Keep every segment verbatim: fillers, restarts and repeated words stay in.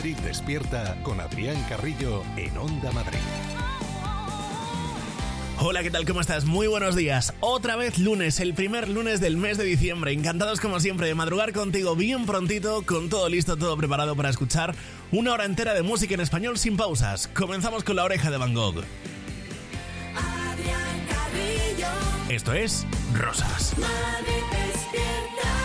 Madrid Despierta con Adrián Carrillo en Onda Madrid. Hola, ¿qué tal? ¿Cómo estás? Muy buenos días. Otra vez lunes, el primer lunes del mes de diciembre. Encantados como siempre de madrugar contigo bien prontito, con todo listo, todo preparado para escuchar una hora entera de música en español sin pausas. Comenzamos con La Oreja de Van Gogh. Adrián Carrillo. Esto es Rosas. Madrid Despierta.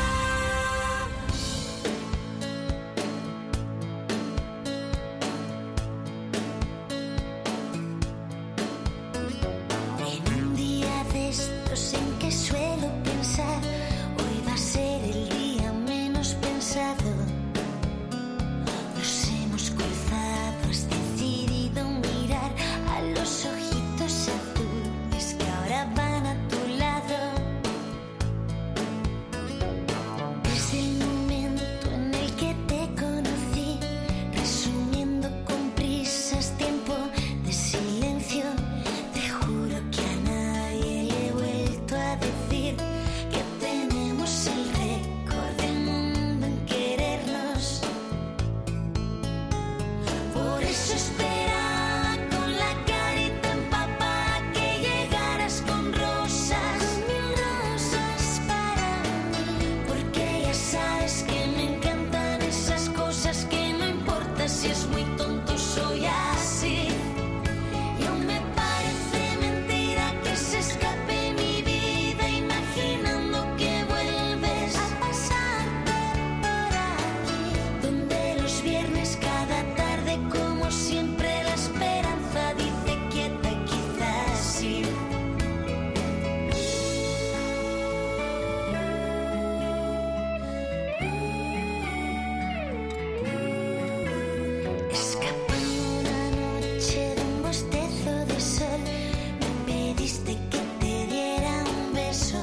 Estos en que suelo pensar, hoy va a ser el día menos pensado. Nos hemos cruzado, has decidido mirar a los ojitos azules que ahora van a tu lado. Desde el momento en el que te conocí, resumiendo con prisas tiempo de silencio, te juro que a nadie le he vuelto a decir que tenemos el récord del mundo en querernos. Por eso esperaba con la carita empapada que llegaras con rosas, con mil rosas para mí, porque ya sabes que me encantan esas cosas que no importa si es muy tonto, soy así. Y aún me parece mentira que se escape mi vida imaginando que vuelves a pasarte por aquí, donde los viernes cada tarde como siempre la esperanza dice quieta, quizás sí. Escapando una noche de un bostezo de sol, me pediste que te diera un beso.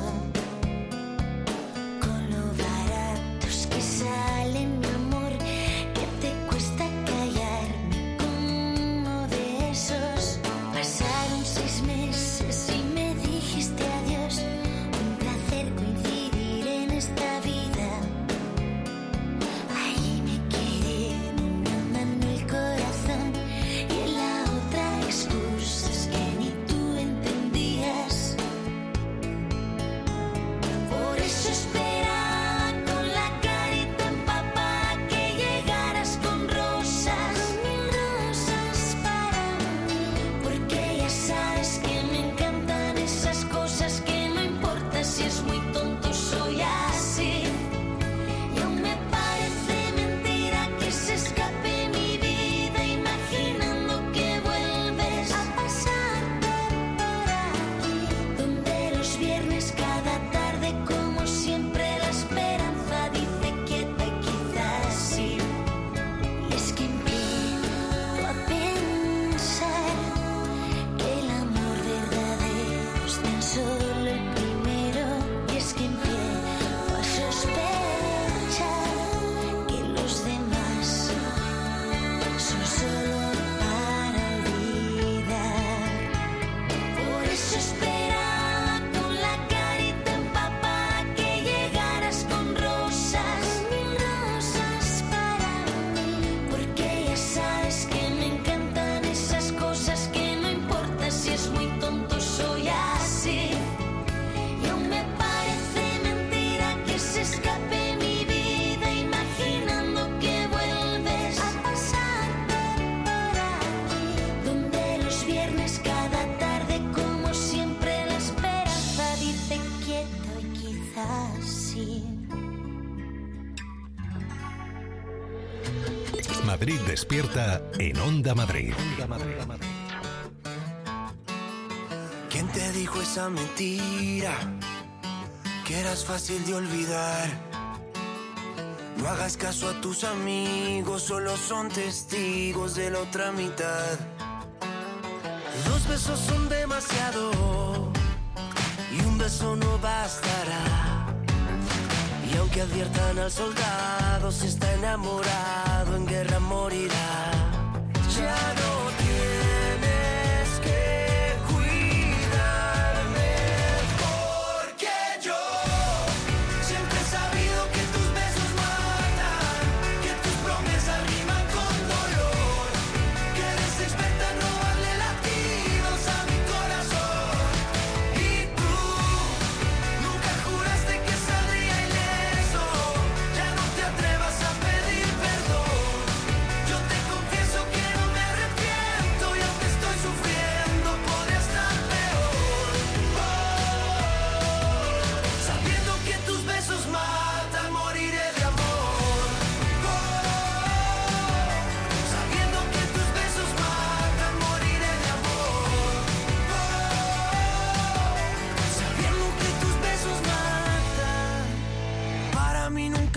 Con lo baratos que sale mi amor, que te cuesta callarme con uno de esos. Pasaron seis meses y me dijiste adiós. Un placer coincidir en esta vida. Ahí me quedé en una mano el corazón y en la otra excusas que ni tú entendías. Por eso esperaba con la carita empapada que llegaras con rosas, con mil rosas para mí, porque ya sabes que me encantan esas cosas que no importa si es muy tonto, soy así. Y aún me parece mentira que se escape mi vida imaginando que vuelves a pasarte por aquí, donde los viernes cada tarde como siempre la esperanza dice quieta, quizás sí. Y es que empiezo a pensar que el amor verdadero es tan solo el primero. Y es que empiezo a sospechar que los demás son solo para olvidar. Por eso esperaba con la carita empapada que llegaras con rosas, con mil rosas para mí, porque ya sabes que me encantan esas cosas que no importa si es muy tonto, soy así. Y aún me parece mentira que se escape mi vida imaginando que vuelves a pasarte por aquí, donde los viernes cada tarde como siempre la esperanza dice quieto y quizás sí. Madrid Despierta en Onda Madrid. ¿Quién te dijo esa mentira? Que eras fácil de olvidar. No hagas caso a tus amigos, solo son testigos de la otra mitad. Dos besos son demasiado y un beso no bastará. Y aunque adviertan al soldado, si está enamorado en guerra morirá. Ya no tienes que cuidarme, porque yo siempre he sabido que tus besos matan, que tus promesas riman con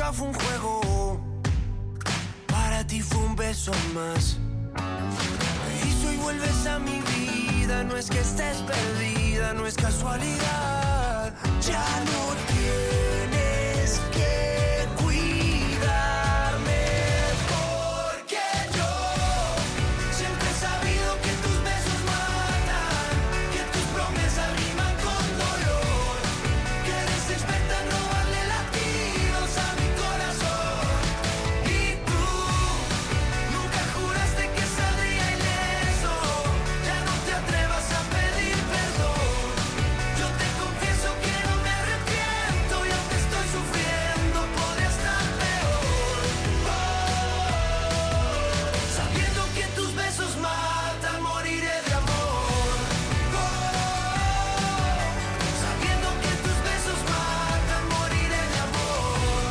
nunca fue un juego, para ti fue un beso más. Y si hoy vuelves a mi vida, no es que estés perdida, no es casualidad. Ya no tienes que cuidarme, porque yo siempre he sabido que tus besos matan, que tus promesas riman con dolor, que eres experta en robarle latidos a mi corazón. Y tú nunca juraste que saldría ileso, ya no te atrevas a pedir perdón. Yo te confieso que no me arrepiento y aunque estoy sufriendo podría estar peor. Oh, sabiendo que tus besos matan, moriré de amor. Oh, sabiendo que tus besos matan, moriré de amor.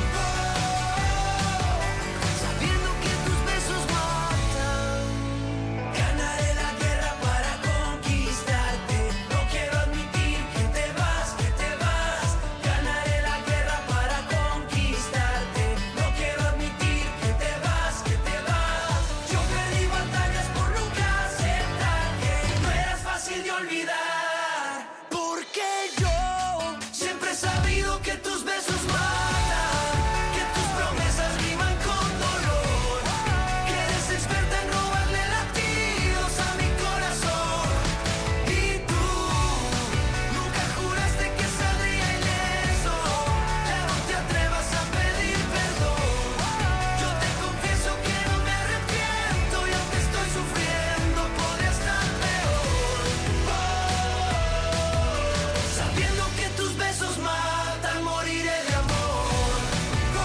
Oh, sabiendo que tus besos matan. Ganaré la guerra para conquistarte. No quiero admitir que te vas, que te vas. Ganaré la guerra para conquistarte. No quiero admitir que te vas, que te vas. Yo perdí batallas por nunca aceptar que no eras fácil de olvidar. Porque yo siempre he sabido que tus besos matan, que tus promesas riman con dolor, que eres experta en robarle latidos a mi corazón. Y tú nunca juraste que saldría ileso, ya no te atrevas a pedir perdón. Yo te confieso que no me arrepiento y aunque estoy sufriendo podría estar peor. Oh, sabiendo que tus besos matan, moriré de amor. Oh,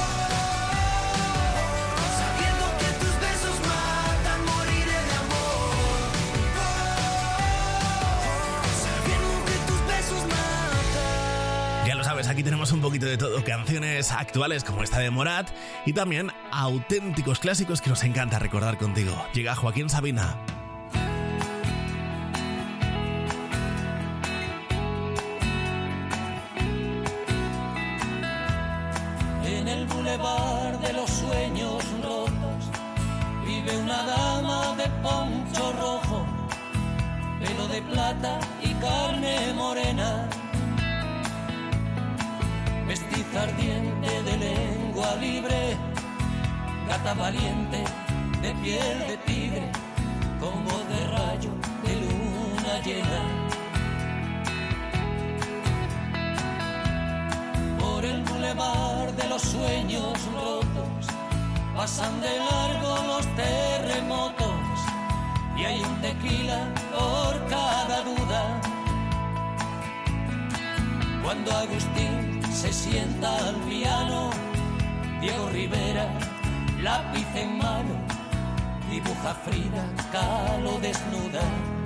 sabiendo que tus besos matan, moriré de amor. Oh, sabiendo que tus besos matan. Ya lo sabes, aquí tenemos un poquito de todo, canciones actuales como esta de Morat y también auténticos clásicos que nos encanta recordar contigo. Llega Joaquín Sabina. En el bulevar de los sueños rotos vive una dama de poncho rojo, pelo de plata y carne morena, mestiza ardiente de lengua libre, gata valiente de piel de tigre, con voz de rayo de luna llena. Por el bulevar de los sueños rotos pasan de largo los terremotos y hay un tequila por cada duda. Cuando Agustín se sienta al piano, Diego Rivera, lápiz en mano, dibuja Frida Kahlo desnuda.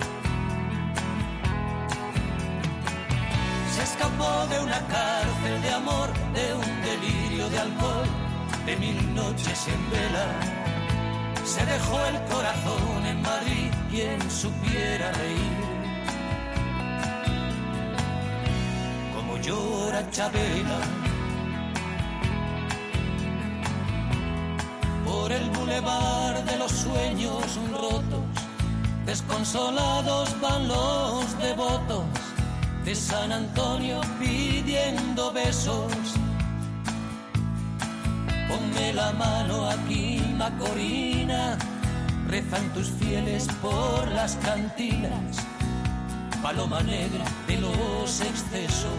Se escapó de una cárcel de amor, de un delirio de alcohol, de mil noches en vela. Se dejó el corazón en Madrid, quien supiera reír. Como llora Chabela. Por el bulevar de los sueños rotos, desconsolados van los devotos de San Antonio pidiendo besos. Ponme la mano aquí, Macorina, rezan tus fieles por las cantinas, paloma negra de los excesos.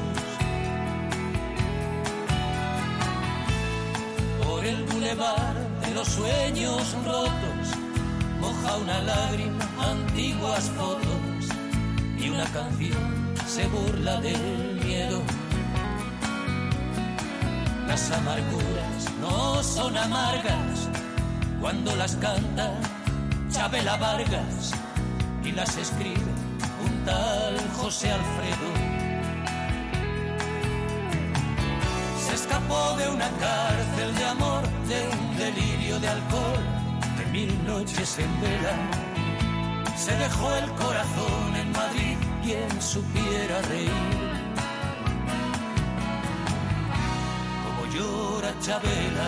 Por el bulevar de los sueños rotos moja una lágrima antiguas fotos y una canción se burla del miedo. Las amarguras no son amargas cuando las canta Chabela Vargas y las escribe un tal José Alfredo. Se escapó de una cárcel de amor, de un delirio de alcohol, de mil noches en vela. Se dejó el corazón en Madrid, quien supiera reír. Como llora Chabela.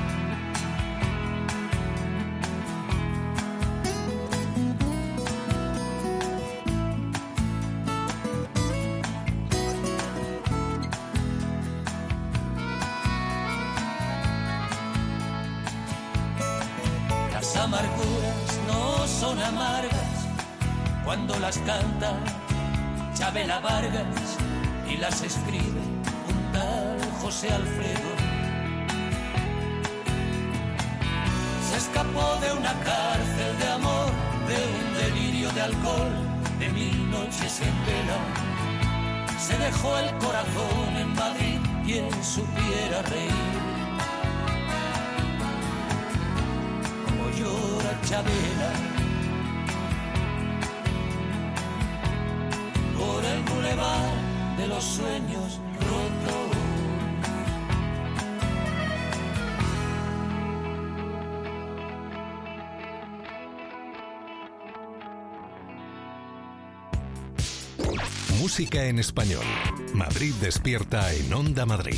Las amarguras no son amargas cuando las canta Chabela Vargas y las escribe un tal José Alfredo. Se escapó de una cárcel de amor, de un delirio de alcohol, de mil noches en vela. Se dejó el corazón en Madrid, quien supiera reír como llora Chabela por el bulevar de los sueños rotos. Música en español. Madrid despierta en Onda Madrid.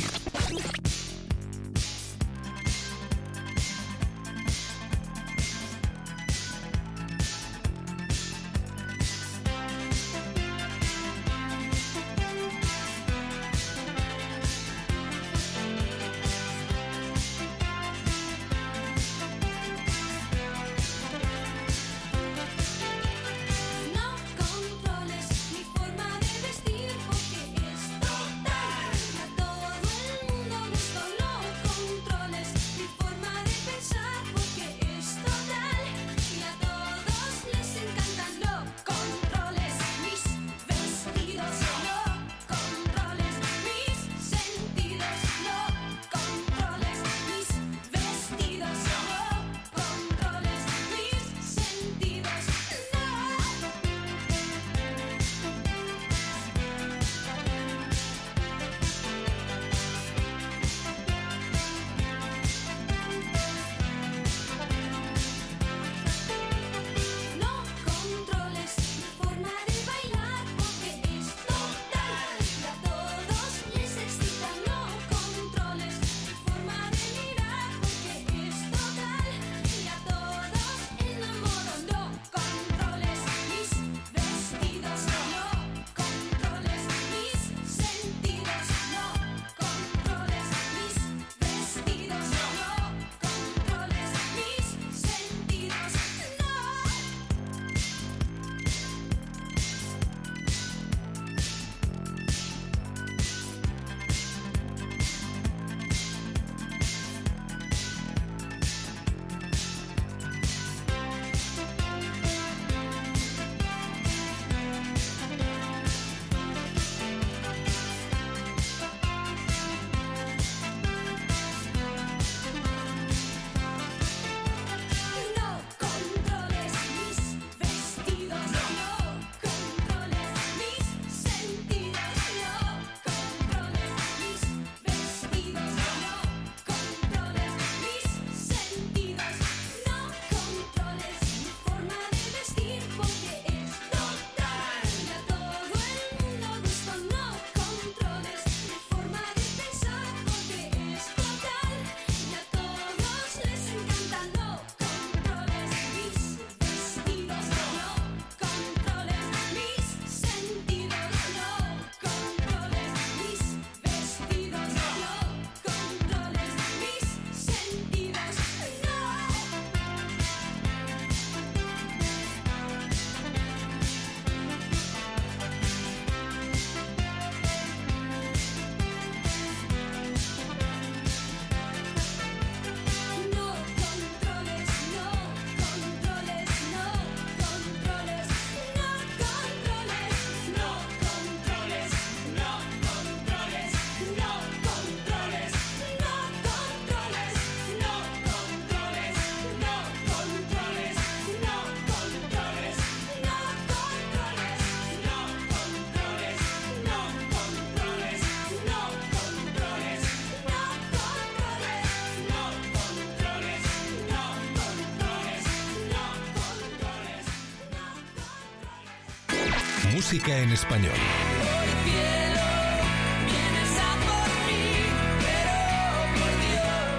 Música en español. Por cielo, vienes a por mí, pero por Dios.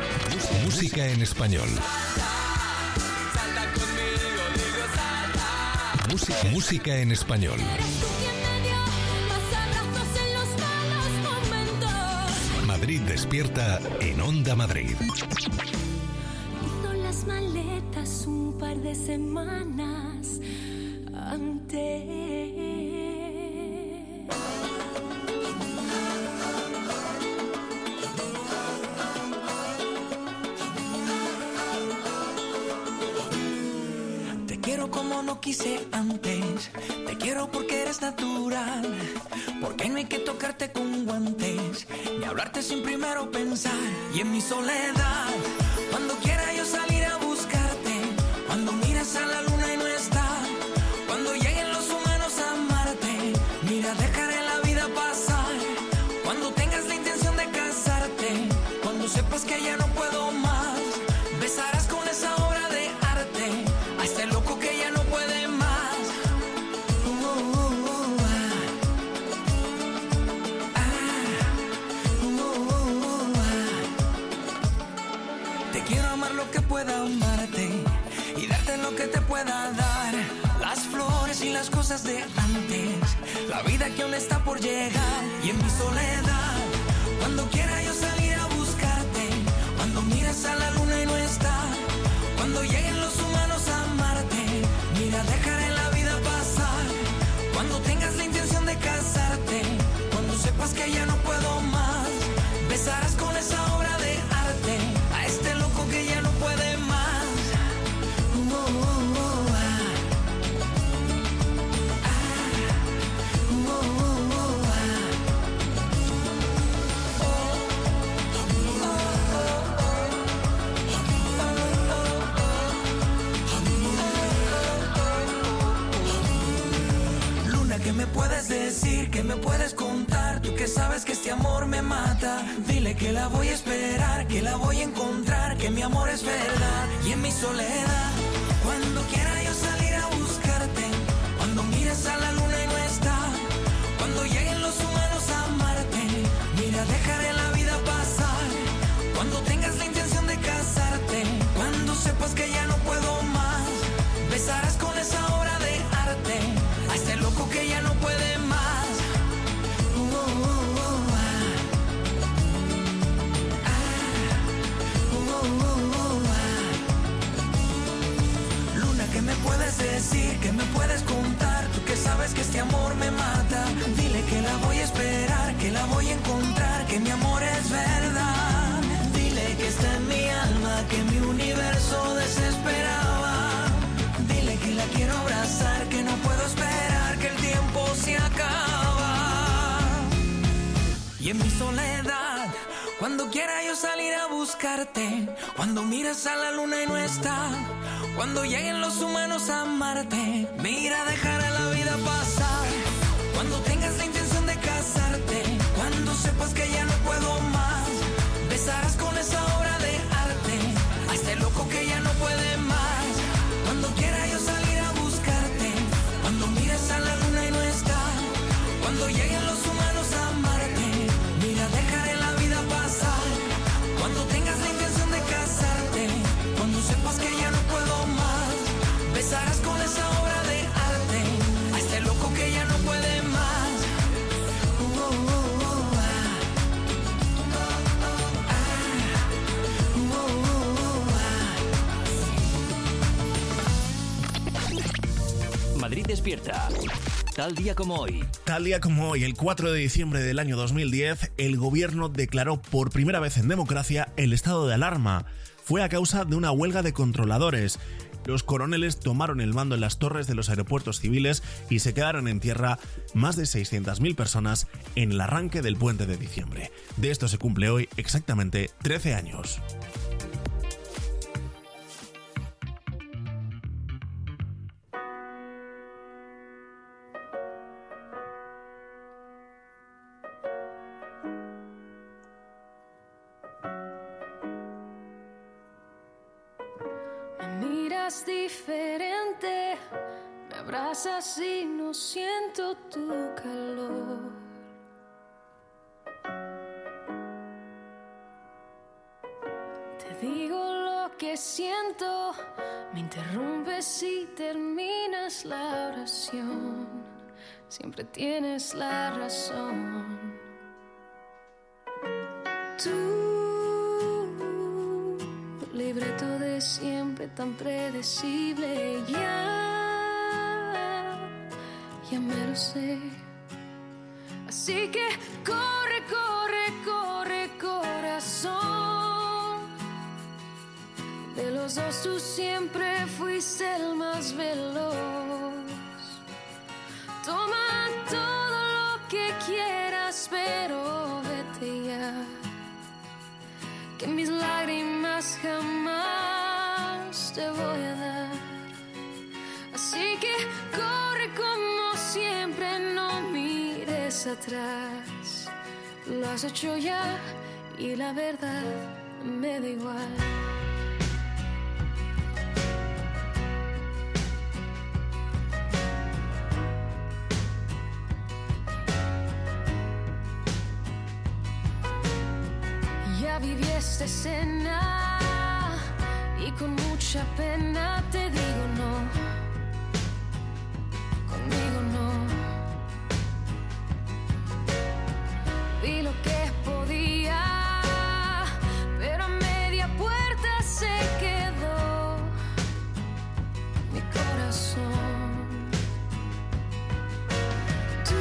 Música en español. Salta conmigo, digo salta. Música, música en español. Eres tú quien me dio más abrazos en los malos momentos. Madrid despierta en Onda Madrid. Hizo las maletas un par de semanas antes. Te quiero como no quise antes. Te quiero porque eres natural. Porque no hay que tocarte con guantes. Ni hablarte sin primero pensar. Y en mi soledad, cuando quiera yo salir a buscarte. Cuando miras a la luna y no está. Cuando lleguen los humanos a amarte. Mira, dejaré la vida pasar. Cuando tengas la intención de casarte. Cuando sepas que ya no puedo más. Besarás con esa obra de arte a este loco que ya no puede más. Uh, uh, uh, ah. Ah. Uh, uh, uh, ah. Te quiero amar lo que pueda amarte y darte lo que te pueda dar. Las flores y las cosas de antes, la vida que aún está por llegar. Y en mi soledad, cuando quiera yo salir a buscarte. Cuando miras a la luna y no está. Cuando lleguen los humanos a amarte. Mira, dejaré la vida pasar. Cuando tengas la intención de casarte. Cuando sepas que ya no puedo más. Besarás con esa obra de arte a este loco que ya no puede más. Uh, uh, uh, ah. Ah. Uh, uh, uh, ah. Luna, ¿qué me puedes decir? ¿Qué me puedes contar? Tú que sabes que este amor me mata. Dile que la voy a esperar, que la voy a encontrar, que mi amor es verdad. Y en mi soledad, cuando quiera yo salir a buscarte. Cuando mires a la luna y no está. Cuando lleguen los humanos a amarte. Mira, dejaré la vida pasar. Cuando tengas la intención de casarte. Cuando sepas que ya no puedo más. Besarás con esa obra de arte a este loco que ya no puede más. Uh, uh, uh, ah. Ah. Uh, uh, uh, ah. Luna, ¿qué me puedes decir? ¿Qué me puedes contar? Tú que sabes que este amor me mata. Dile que la voy a esperar, que la voy a encontrar, que mi amor es verdad. Dile que está en mi alma, que mi universo desesperaba. Dile que la quiero abrazar, que no puedo esperar, que el tiempo se acaba. Y en mi soledad, cuando quiera yo salir a buscarte. Cuando miras a la luna y no está. Cuando lleguen los humanos a amarte. Mira, dejaré la vida pasar. Cuando tengas la intención de casarte. Cuando sepas que ya no puedo más. Besarás con esa obra de arte a este loco que ya no puede más. Cuando quiera yo salir a buscarte. Cuando mires a la luna y no está. Cuando lleguen los humanos a amarte. Mira, dejaré la vida pasar. Cuando tengas la intención de casarte. Cuando sepas que ya no puedo más. Besarás con esa obra de arte a este loco que ya no puede más. Uh, uh, uh, ah. Ah. Uh, uh, uh, ah. Madrid despierta. Tal día como hoy. Tal día como hoy, el cuatro de diciembre del año dos mil diez, el gobierno declaró por primera vez en democracia el estado de alarma. Fue a causa de una huelga de controladores. Los coroneles tomaron el mando en las torres de los aeropuertos civiles y se quedaron en tierra más de seiscientas mil personas en el arranque del puente de diciembre. De esto se cumple hoy exactamente trece años. Miras diferente, me abrazas y no siento tu calor. Te digo que siento. Me interrumpes y terminas la oración. Siempre tienes la razón. Tú, libreto de siempre tan predecible. Ya, ya me lo sé. Así que corre, corre, corre, corazón. De los dos tú siempre fuiste el más veloz. Toma todo lo que quieras, pero vete ya. Que mis lágrimas jamás te voy a dar. Así que corre como siempre, no mires atrás. Lo has hecho ya y la verdad me da igual. Ya viví esta escena y con mucha pena te digo no. Conmigo no. Vi lo que podía, pero a media puerta se quedó mi corazón. Tú,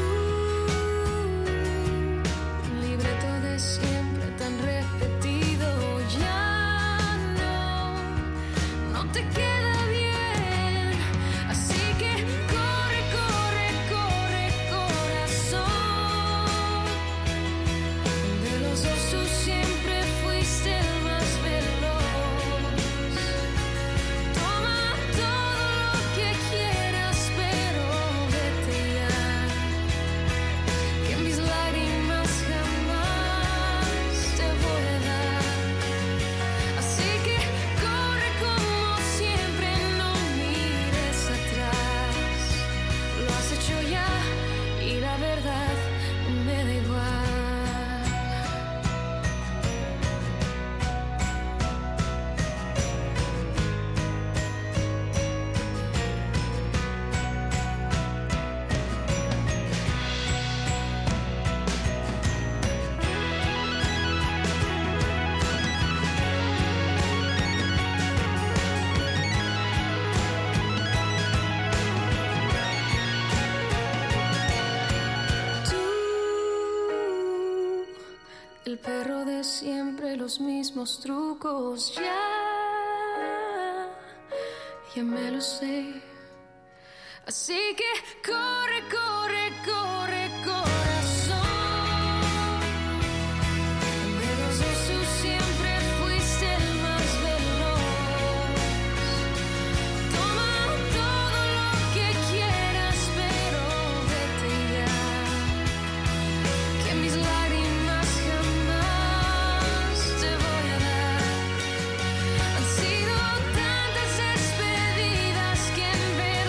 libreto de siempre tan repetido, ya no, no te queda bien. Así que corre, corre, corre, corazón. De los dos tú siempre fuiste el más veloz. Toma todo lo que quieras, pero vete ya. Que mis lágrimas jamás te voy a dar. Así que corre como siempre, no mires atrás. Lo has hecho ya y la verdad me da igual. Tú, el perro de siempre, los mismos trucos, ya, ya me lo sé. Así que corre, corre, corre, corazón. De los dos tú siempre fuiste el más veloz. Toma todo lo que quieras, pero vete ya. Que mis lágrimas jamás te voy a dar. Han sido tantas despedidas que en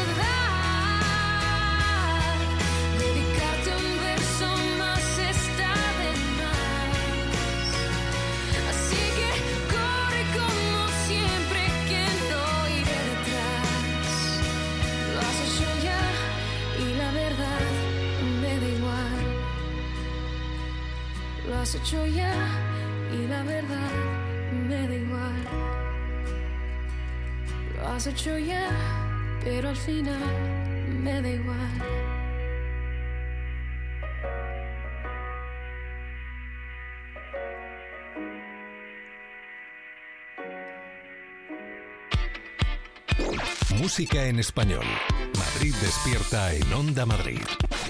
verdad dedicarte un verso más está de más. Así que corre como siempre, que no iré detrás. Lo has hecho ya y la verdad me da igual. Lo has hecho ya y la verdad me da igual. Lo has hecho ya, pero al final me da igual. Música en español. Madrid despierta en Onda Madrid.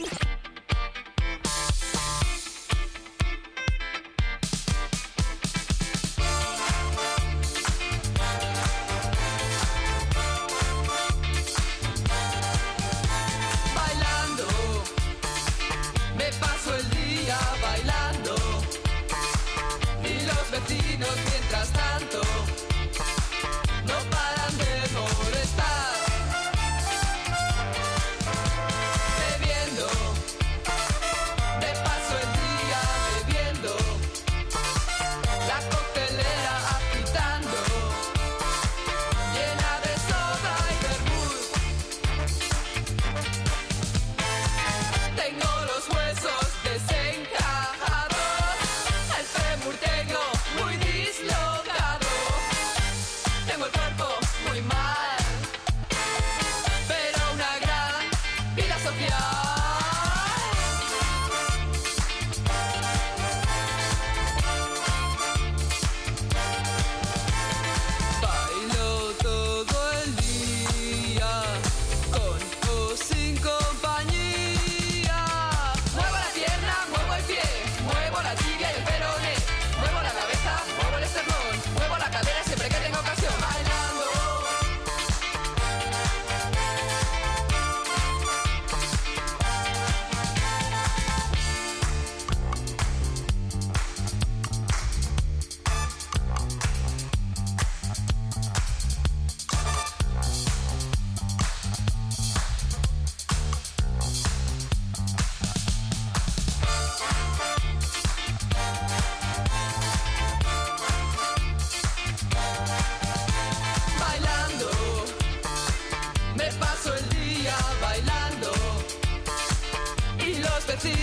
Bailando, me paso el día bailando. Y los vecinos mientras tanto no paran de molestar. Bebiendo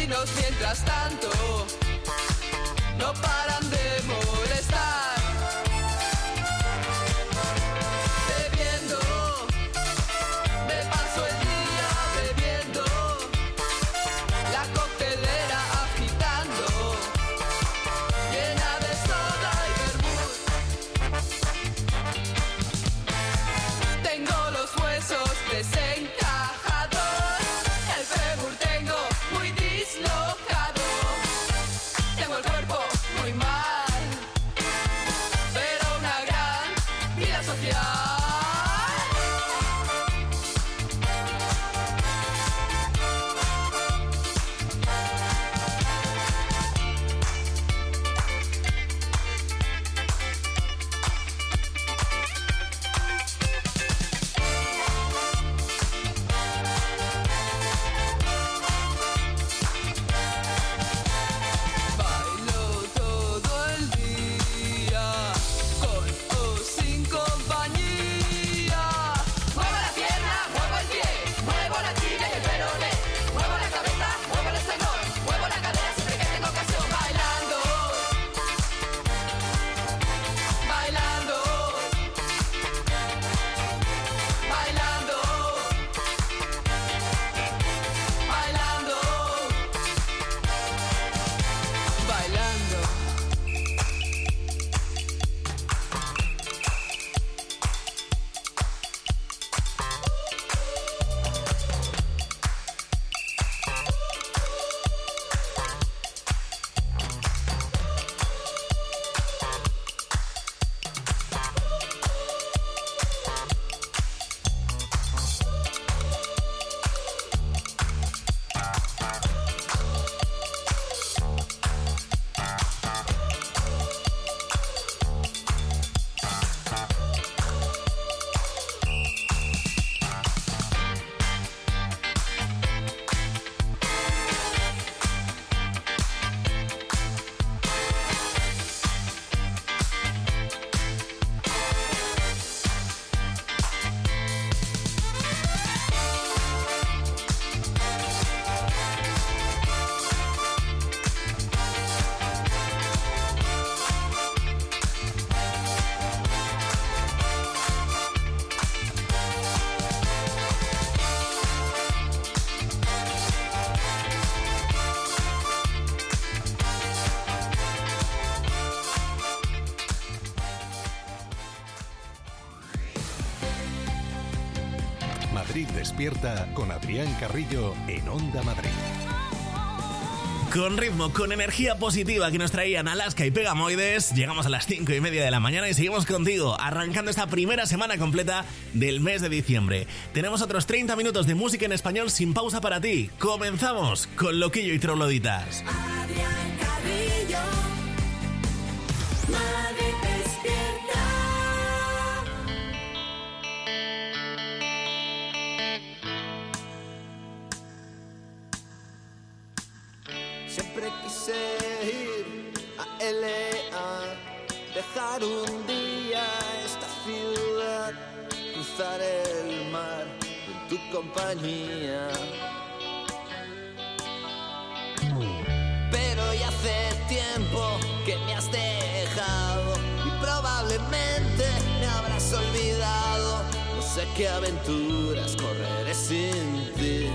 vecinos mientras tanto no paran de molestar. Bebiendo, me paso el día bebiendo, la coctelera agitando, llena de soda y vermut. Tengo los huesos desencajados, el fémur tengo muy dislocado, tengo el cuerpo muy mal, pero una gran vida social. Bailo todo el día, con o sin compañía. Muevo la pierna, muevo el pie, muevo la tibia y el peroné, muevo la cabeza, muevo el esternón, muevo la cadera siempre que tengo ocasión. Bailando, bailando, bailando, bailando, bailando. Madrid despierta con Adrián Carrillo en Onda Madrid. Con ritmo, con energía positiva que nos traían Alaska y Pegamoides, llegamos a las cinco y media de la mañana y seguimos contigo, arrancando esta primera semana completa del mes de diciembre. Tenemos otros treinta minutos de música en español sin pausa para ti. Comenzamos con Loquillo y Trogloditas. Adrián Carrillo, Madrid despierta. Siempre quise ir a L A, dejar un día esta ciudad, cruzar el mar en tu compañía. Pero ya hace tiempo que me has dejado y probablemente me habrás olvidado. No sé qué aventuras correré sin ti.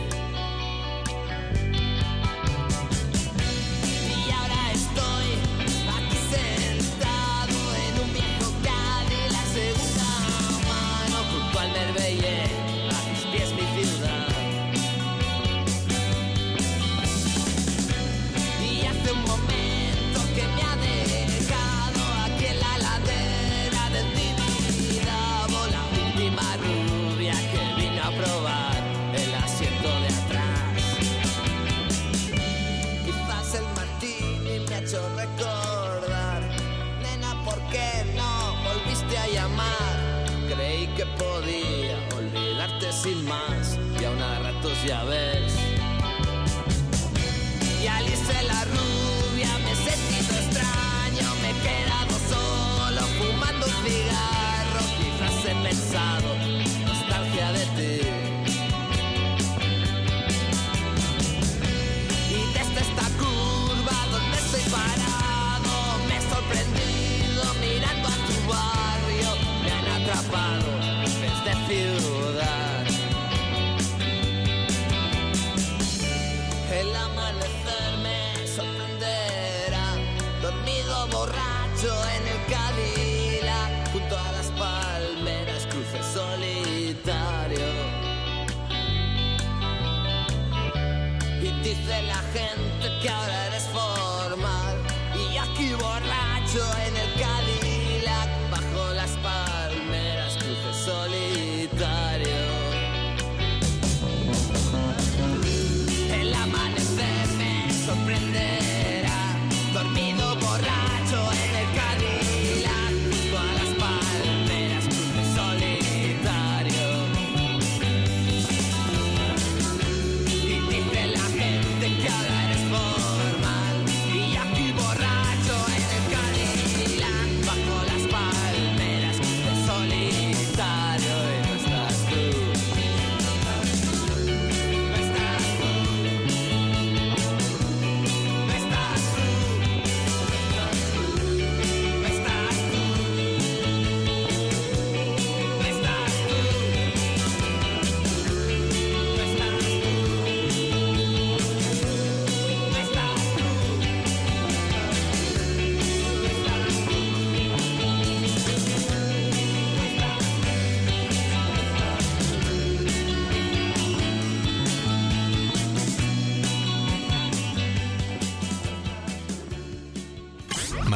Y ahora estoy aquí sentado en un viejo Cadillac segunda mano, junto al Marbella, a mis pies mi ciudad. Y hace un momento que me ha dejado aquí en la ladera del Tibidabo, la última rubia que vino a probar el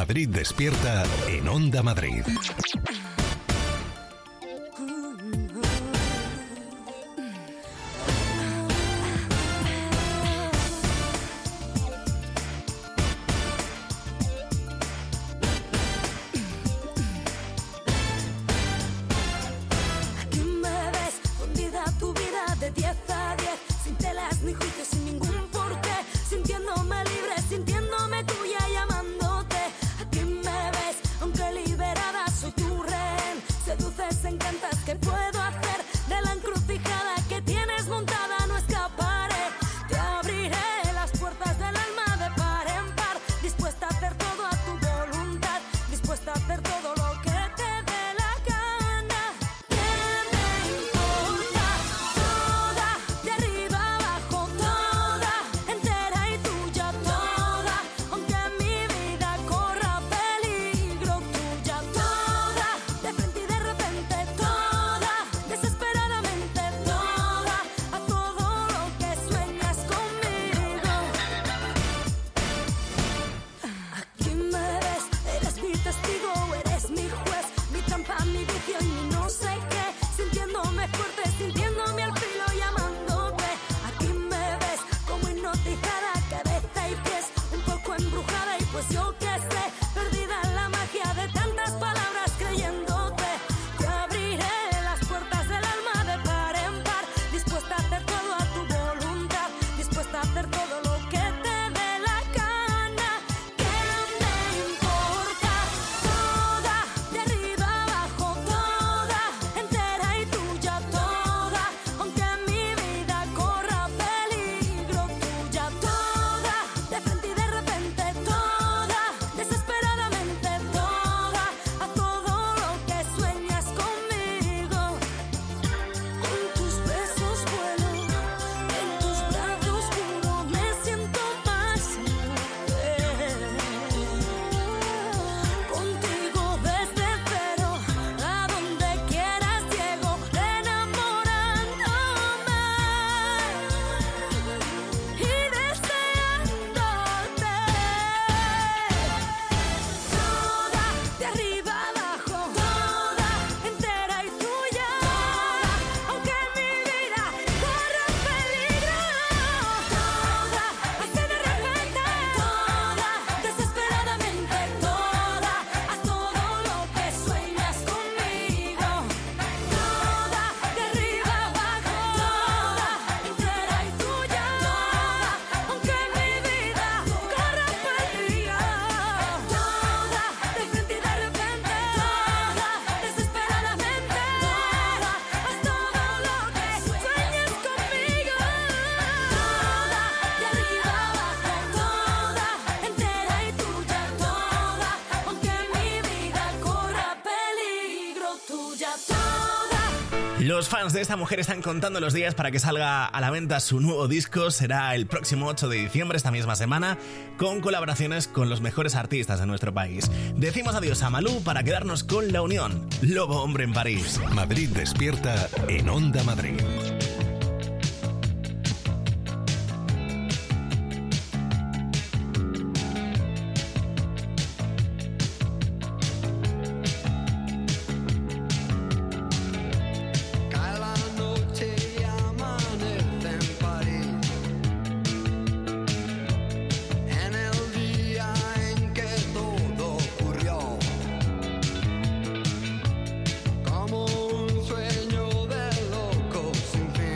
Madrid Despierta en Onda Madrid. Los fans de esta mujer están contando los días para que salga a la venta su nuevo disco. Será el próximo ocho de diciembre, esta misma semana, con colaboraciones con los mejores artistas de nuestro país. Decimos adiós a Malú para quedarnos con La Unión, Lobo Hombre en París. Madrid Despierta en Onda Madrid. Como un sueño de loco sin fin.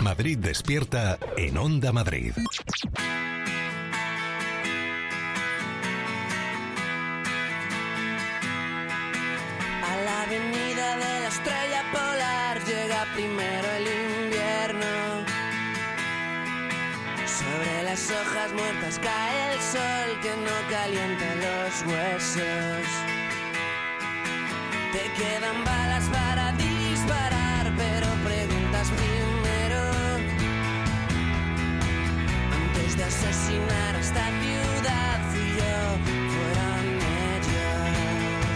Madrid Despierta en Onda Madrid. A la avenida de la estrella polar llega primero el invierno. Sobre las hojas muertas cae el sol que no calienta los huesos. Te quedan balas para disparar, pero preguntas primero antes de asesinar a esta ciudad. Fui yo, fueron ellos.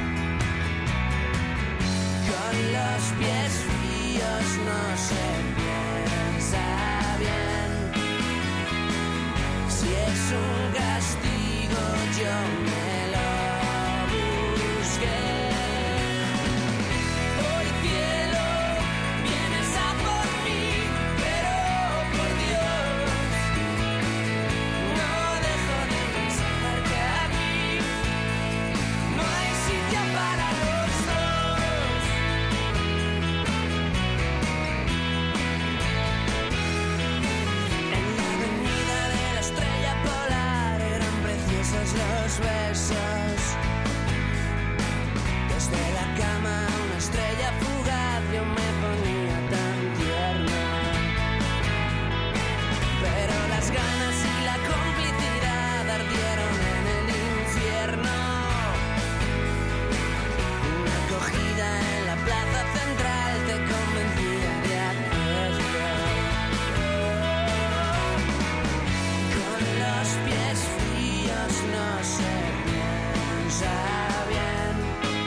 Con los pies fríos no se piensa bien. Si es un castigo yo me lo busqué. Hoy cielo, vienes a por mí, pero por Dios, no dejo de pensar que aquí no hay sitio para los dos. En la avenida de la estrella polar eran preciosos los besos. Desde la cama una estrella fugaz yo me ponía tan tierno. Pero las ganas y la complicidad ardieron en el infierno. Una acogida en la plaza central te convencía de hacerlo. Con los pies fríos no se piensa bien.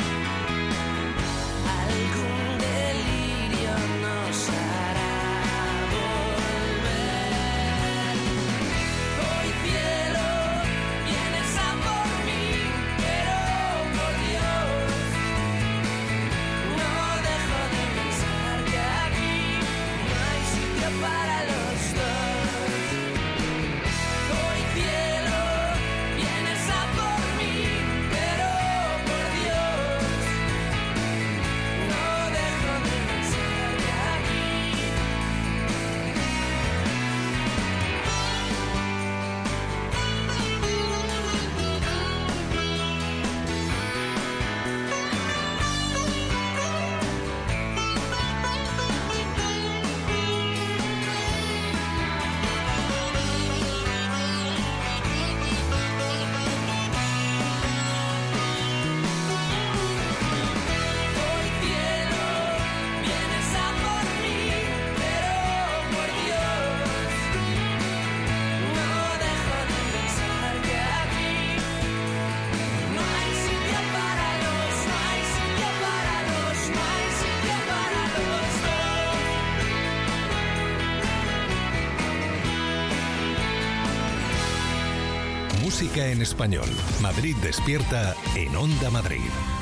Algún delirio nos hará volver. Hoy cielo, vienes a por mí, pero por Dios, no dejo de pensar que aquí no hay sitio para los dos. Hoy cielo, vienes a por mí, pero por Dios, no dejo de pensar que aquí. Hoy cielo, vienes a por mí, pero por Dios, no dejo de pensar que aquí no hay sitio para los, no hay sitio para los, no hay sitio para los dos. Música en español. Madrid Despierta en Onda Madrid.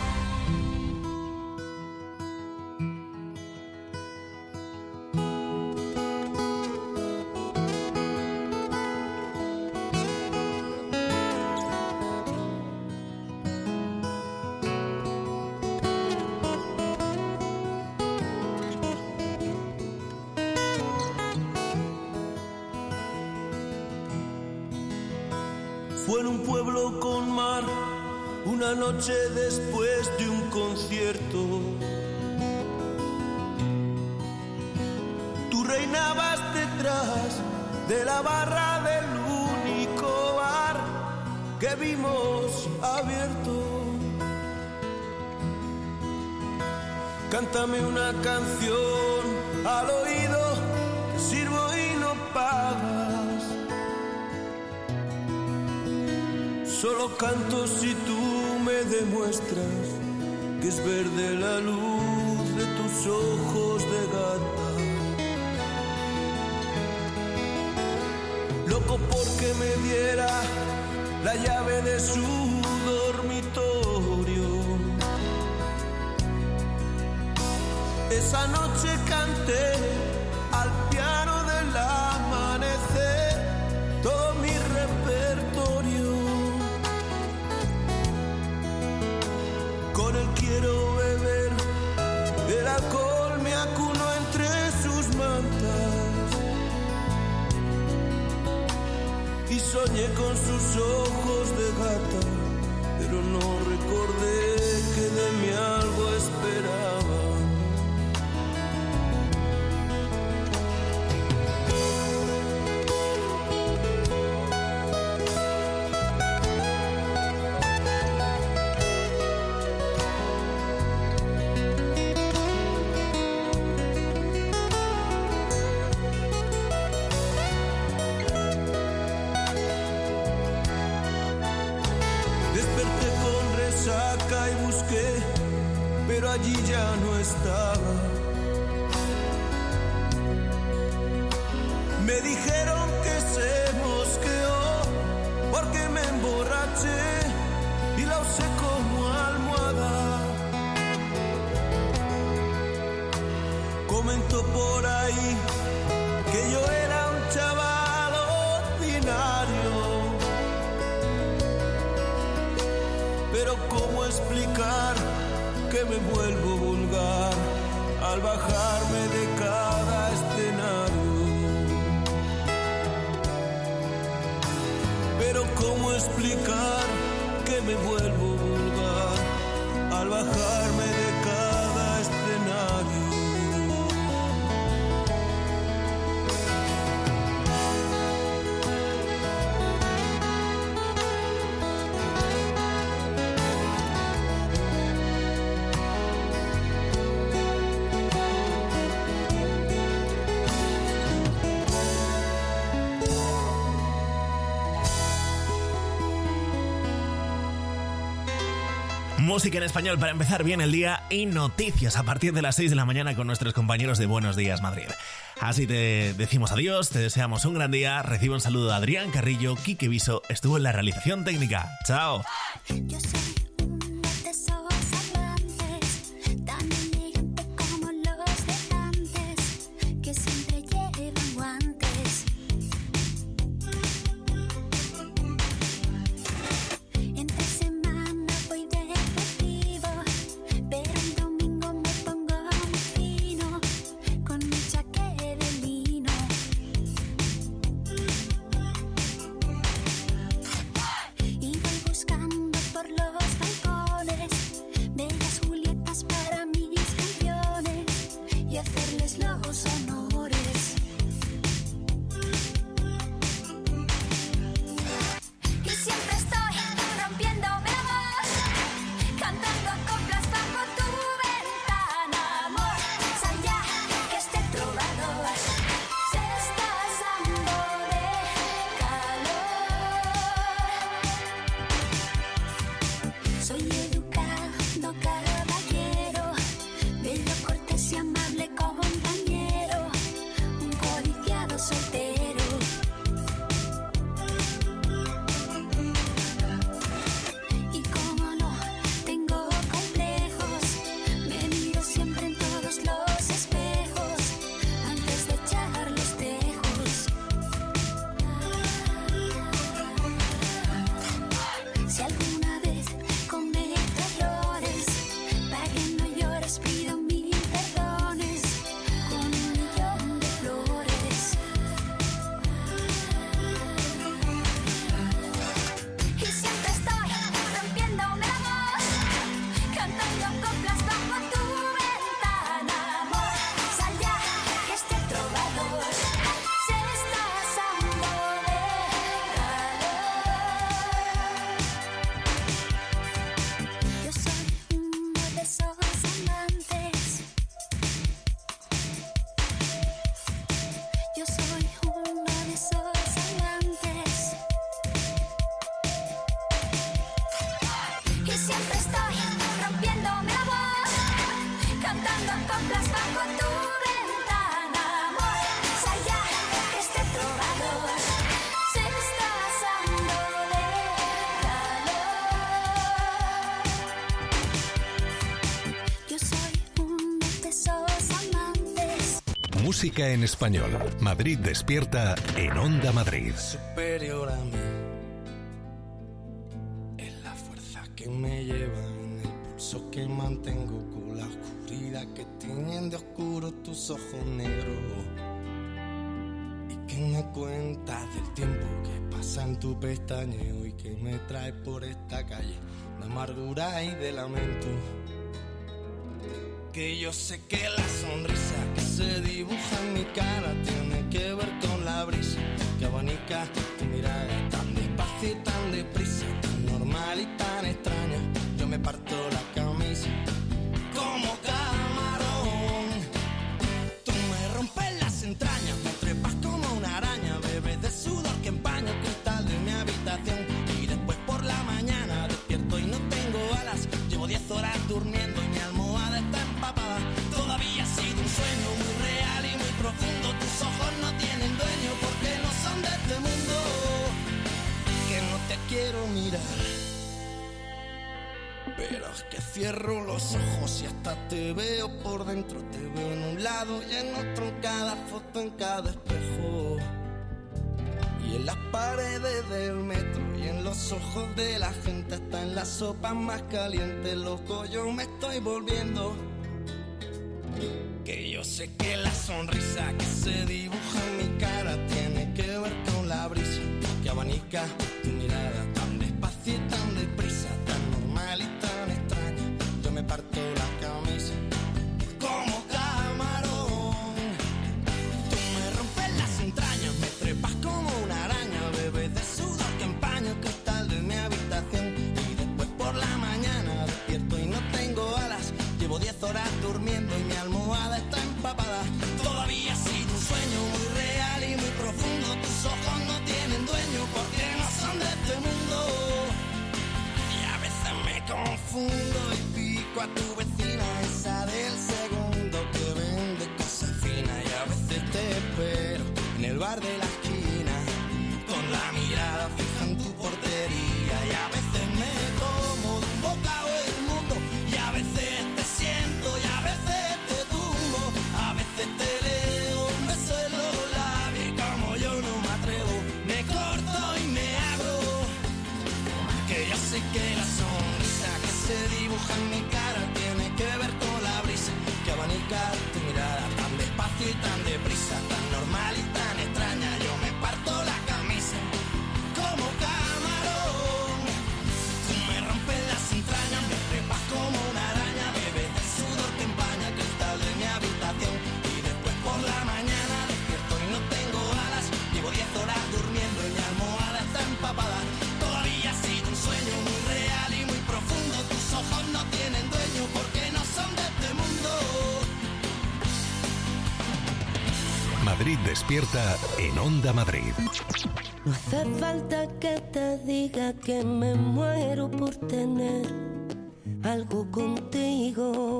Fue en un pueblo con mar, una noche después de un concierto. Tú reinabas detrás de la barra del único bar que vimos abierto. Cántame una canción al oído, te sirvo y no pagas. Solo canto si tú me demuestras que es verde la luz de tus ojos de gata. Loco porque me diera la llave de su dormitorio. Esa noche canté al piano del amanecer todo mi repertorio. Con él quiero beber, el alcohol me acuno entre sus mantas. y soñé con sus ojos de gata, pero no recordé que de mí algo esperaba. Y busqué, pero allí ya no estaba. Me dijeron que se mosqueó porque me emborraché y la usé como almohada. Comentó por ahí que yo era un chaval ordinario. Pero ¿cómo explicar que me vuelvo vulgar al bajarme de cada escenario? Pero ¿cómo explicar que me vuelvo vulgar al bajarme de cada escenario? Música en español para empezar bien el día y noticias a partir de las seis de la mañana con nuestros compañeros de Buenos Días Madrid. Así te decimos adiós, te deseamos un gran día, recibe un saludo de Adrián Carrillo, Quique Viso estuvo en la realización técnica. ¡Chao! Yo soy uno de esos amantes, tan elegante como los de antes, que siempre llevan guantes. Entre semana voy deportivo, pero el domingo me pongo muy fino, con mi chaqueta de lino. Y voy buscando por los balcones bellas Julietas para mis campeones y hacerles los honores. Y siempre estoy rompiéndome la voz, cantando coplas bajo tu ventana, amor. Sal ya, que este trovador se está asando de calor. Soy educado caballero, bello, cortés y amable compañero, un codiciado soltero. Y como no tengo complejos, me miro siempre en todos los espejos antes de echar los tejos. Si alguna vez cometo errores, para que no llores pido mil perdones con un millón de flores. Y siempre estoy rompiéndome la voz, cantando coplas bajo tu ventana, amor. Sal ya, que este trovador se está asando de calor. Yo soy uno de esos amantes. Yo soy uno de esos amantes. Y siempre estoy rompiéndome la voz, cantando coplas bajo tu ventana, amor. Sal ya, que este trovador se está asando de calor. Yo soy uno de esos amantes. Música en español. Madrid despierta en Onda Madrid. Superior a mí es la fuerza que me lleva en el pulso que mantengo con la oscuridad que tiñen de oscuro tus ojos negros y que ¿Qué me cuentas del tiempo que pasa en tu pestañeo y que me traes por esta calle de amargura y de lamento? Que yo sé que la sonrisa que se dibuja en mi cara tiene que ver con la brisa que abanica tu mirada tan despacio y tan deprisa, tan normal y tan extraña. Yo me parto la camisa como camarón. Tú me rompes las entrañas, me trepas como una araña, bebes de sudor que empaña el cristal de mi habitación. Y después por la mañana despierto y no tengo alas. Llevo diez horas durmiendo y mi almohada está empapada. Todavía ha sido un sueño muy real y muy profundo. Tus ojos no tienen dueño porque no son de este mundo. Que no te quiero mirar, pero es que cierro los ojos y hasta te veo por dentro. Te veo en un lado y en otro, en cada foto, en cada espejo. Y en las paredes del metro y en los ojos de la gente, hasta en las sopas más calientes, loco, yo me estoy volviendo. Que yo sé que la sonrisa que se dibuja en mi cara tiene que ver con la brisa que abanica tu mirada tan despacio y tan deprisa, tan normal y tan extraña. Yo me parto la camisa como camarón. Tú me rompes las entrañas, me trepas como una araña, bebes de sudor que empaña el cristal de mi habitación. Y después por la mañana despierto y no tengo alas. Llevo diez horas durmiendo y mi almohada está empapada. Todavía ha sido un sueño muy real y muy profundo. Tus ojos no tienen dueño porque no son de este mundo. Y a veces me confundo y pico a tu vecina, esa del segundo que vende cosas finas. Y a veces te espero en el bar de la esquina con la mirada fija en tu portería. Y a veces me como de un bocado el mundo. Y a veces te siento y a veces te tumbo. A veces te leo un beso en los labios y como yo no me atrevo, me corto y me abro. Que yo sé que la sonrisa que se dibuja en mi cara tiene que ver con la brisa que abanica tu mirada tan despacio y tan deprisa, tan normal y tan extraña. Yo me parto la camisa como camarón. Tú me rompes las entrañas, me trepas como una araña, bebes del sudor que empaña el cristal de mi habitación. Y después por la mañana despierto y no tengo alas. Llevo diez horas durmiendo y mi almohada está empapada. Todavía ha sido un sueño muy real y muy profundo. Tus ojos no tienen dueño porque no son de este mundo. Madrid despierta en Onda Madrid. No hace falta que te diga que me muero por tener algo contigo.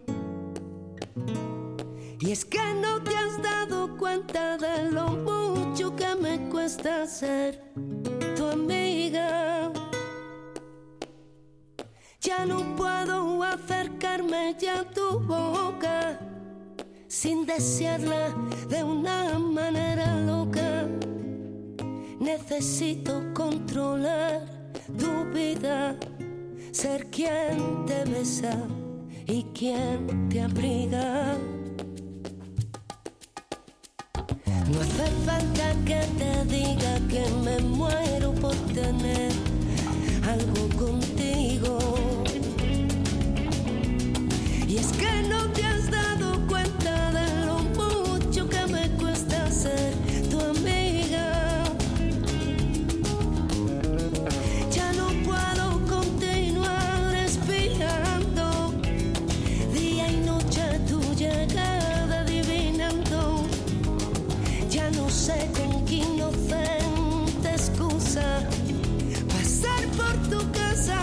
Y es que no te has dado cuenta de lo mucho que me cuesta ser tu amiga. Ya no puedo acercarme ya a tu boca sin desearla de una manera loca. Necesito controlar tu vida, ser quien te besa y quien te abriga. No hace falta que te diga que me muero por tener algo contigo. Y es que no te has dado cuenta de lo mucho que me cuesta ser tu amiga. Ya no puedo continuar esperando día y noche tu llegada adivinando. Ya no sé con qué inocente excusa pasar por tu casa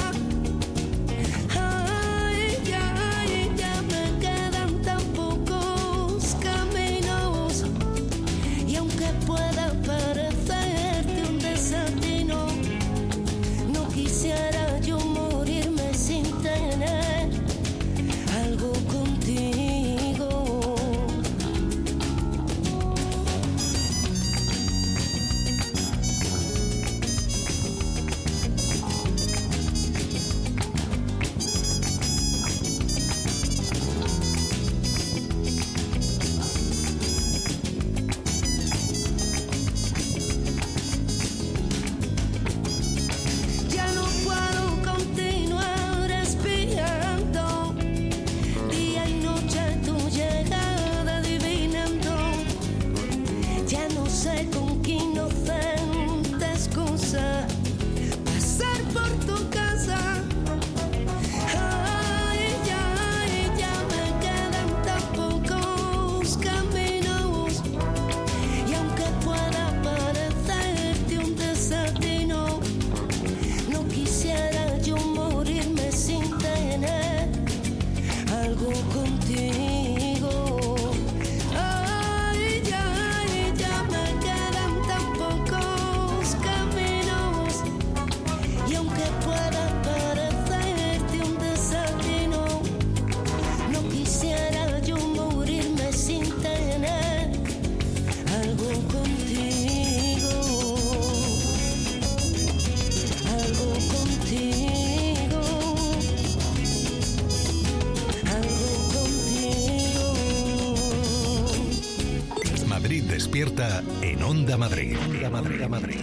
Despierta en Onda Madrid. Onda Madrid, Madrid.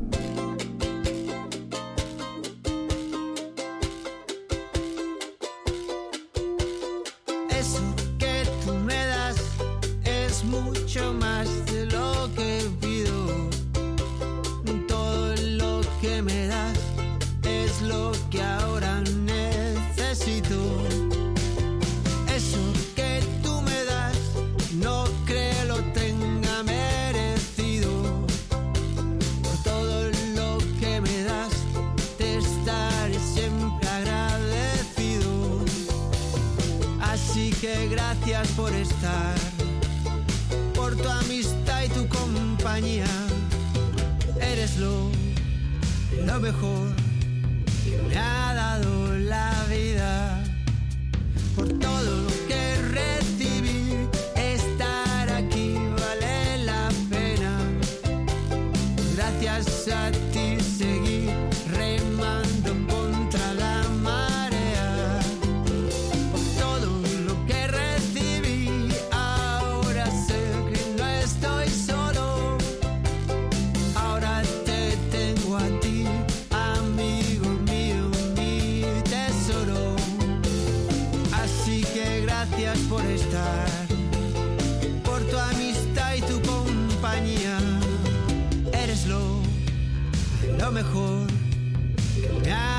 Eso que tú me das es mucho más de lo que pido. Todo lo que me das es lo que ahora necesito. Eso que tú me das no creo lo tenga merecido. Por todo lo que me das te estaré siempre agradecido. Así que gracias por estar, por tu amistad y tu compañía. Eres lo, lo mejor que me ha dado la vida. Por todo lo que recibí, estar aquí vale la pena. Gracias a ti seguí remando contra la marea. Por todo lo que recibí, ahora sé que no estoy solo. Ahora te tengo a ti, amigo mío, mi tesoro. Así que gracias por estar, por tu amistad y tu compañía. Eres lo, lo mejor que me ha